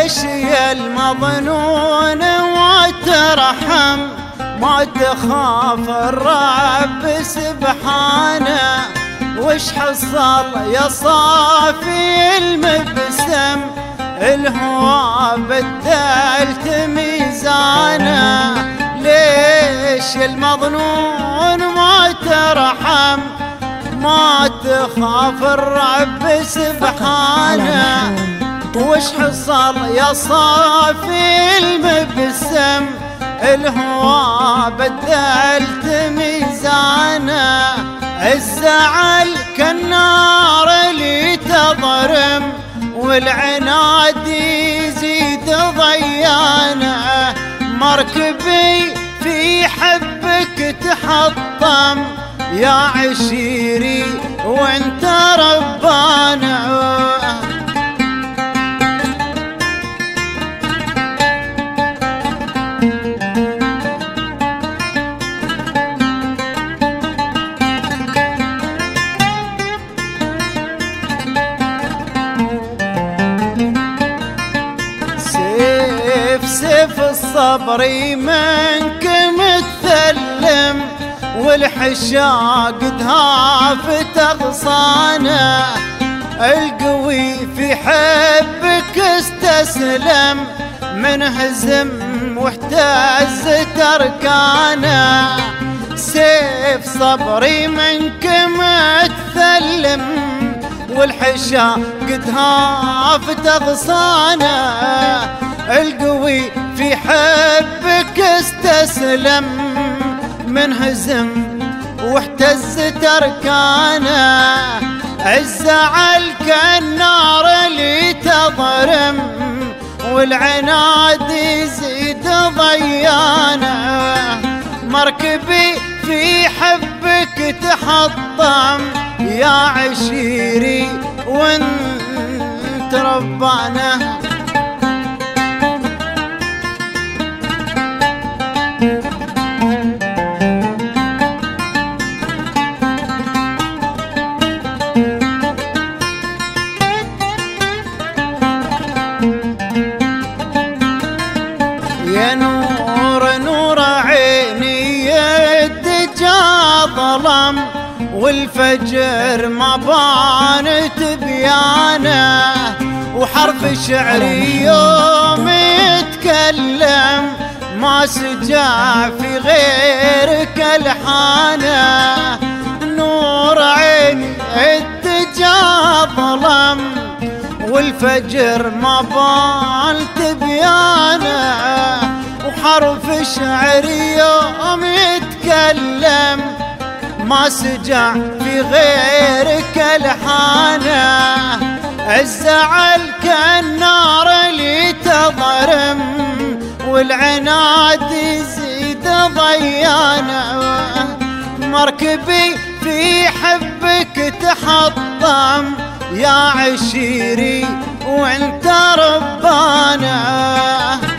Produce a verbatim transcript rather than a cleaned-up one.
ليش يا المظنون ما ترحم ما تخاف الرب سبحانه؟ وش حصل يا صافي المبسم الهوى بدلت ميزانه؟ ليش المظنون ما ترحم ما تخاف الرب سبحانه؟ وش حصل يا صافي المبسم الهوى بدلت ميزانه؟ الزعل كالنار اللي تضرم والعناد يزيد ضيانه. مركبي في حبك تحطم يا عشيري وانت ربانا. سيف الصبر منك متثلم والحشاق دهافت اغصانه. القوي في حبك استسلم منهزم واهتزت اركانه. سيف صبري منك متثلم والحشاق دهافت اغصانه. القوي في حبك استسلم منهزم واهتزت اركانه. الزعل كالنار اللي تضرم والعناد يزيد ضيانه. مركبي في حبك تحطم يا عشيري وانت ربانه. يا نور نور عيني الدجى ظلم والفجر ما بان تبيانه. وحرف شعري يوم يتكلم ما سجع في غيرك الحانه. نور عيني الدجى ظلم والفجر ما بان تبيانه. وحرف شعري يوم يتكلم ما سجع في غيرك الحانه. الزعل كالنار اللي تضرم والعناد يزيد ضيانه. مركبي في حبك تحطم يا عشيري وانت ربانا.